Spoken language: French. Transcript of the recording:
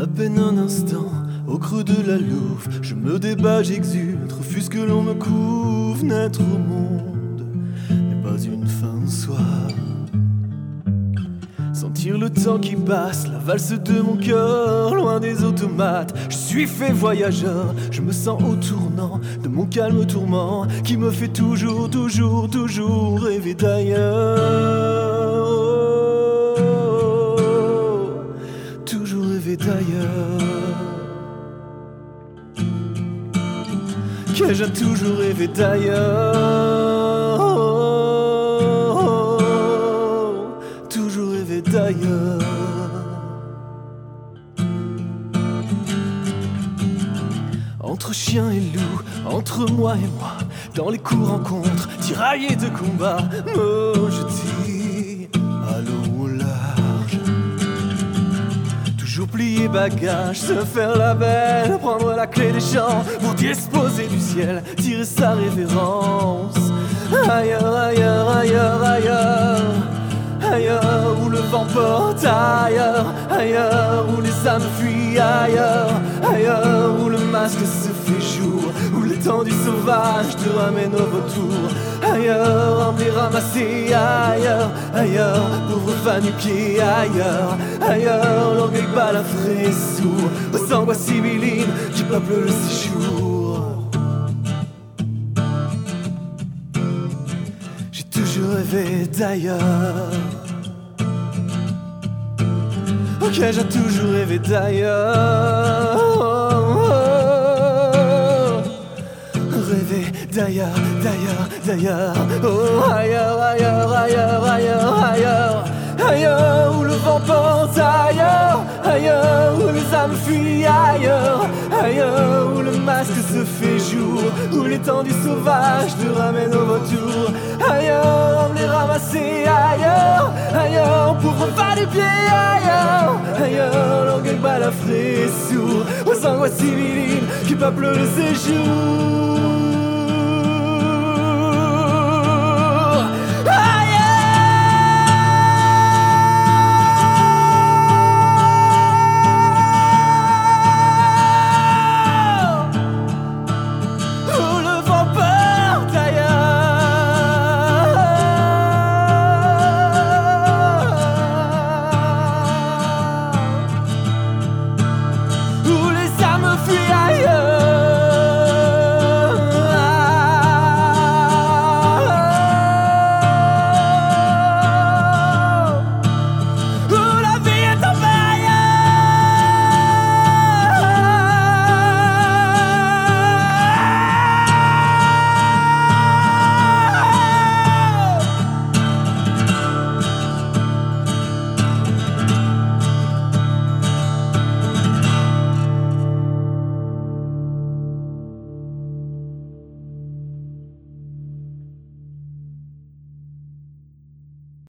À peine un instant, au creux de la louve, je me débat, j'exulte, refuse que l'on me couvre. Naître au monde n'est pas une fin en soi. Sentir le temps qui passe, la valse de mon cœur, loin des automates. Je suis fait voyageur, je me sens au tournant de mon calme tourment qui me fait toujours, toujours, toujours rêver d'ailleurs. Toujours rêver d'ailleurs. Que j'ai toujours rêvé d'ailleurs. Toujours rêvé d'ailleurs. Entre chien et loup, entre moi et moi, dans les cours rencontres, tiraillés de combat, je dis allô au large. Toujours plier bagage, se faire la belle, prendre la clé des champs pour disposer du ciel, tirer sa révérence. Ailleurs, ailleurs, ailleurs, ailleurs. Ailleurs où le vent porte, ailleurs, ailleurs où les âmes fuient, ailleurs, ailleurs où le masque se fait jour, où l'étendue sauvage te ramène au retour, ailleurs, emmener ramasser, ailleurs, ailleurs, pauvre fan du pied, ailleurs, ailleurs, l'orgueil balafré sourd, aux angoisses sibyllines du peuple le séjour. J'ai toujours rêvé d'ailleurs. Ok, j'ai toujours rêvé d'ailleurs. Rêver d'ailleurs, d'ailleurs, d'ailleurs. Oh, ailleurs, ailleurs, ailleurs, ailleurs, ailleurs. Ailleurs où le vent porte, ailleurs, ailleurs où les âmes fuient, ailleurs, ailleurs où le masque se fait jour, où l'étendue sauvage te ramène au retour, ailleurs, on les ramasser, ailleurs, ailleurs, pour refaire du pied, ailleurs, ailleurs, l'orgueil balafré sourd, aux angoisses sibyllines qui peuplent le séjour.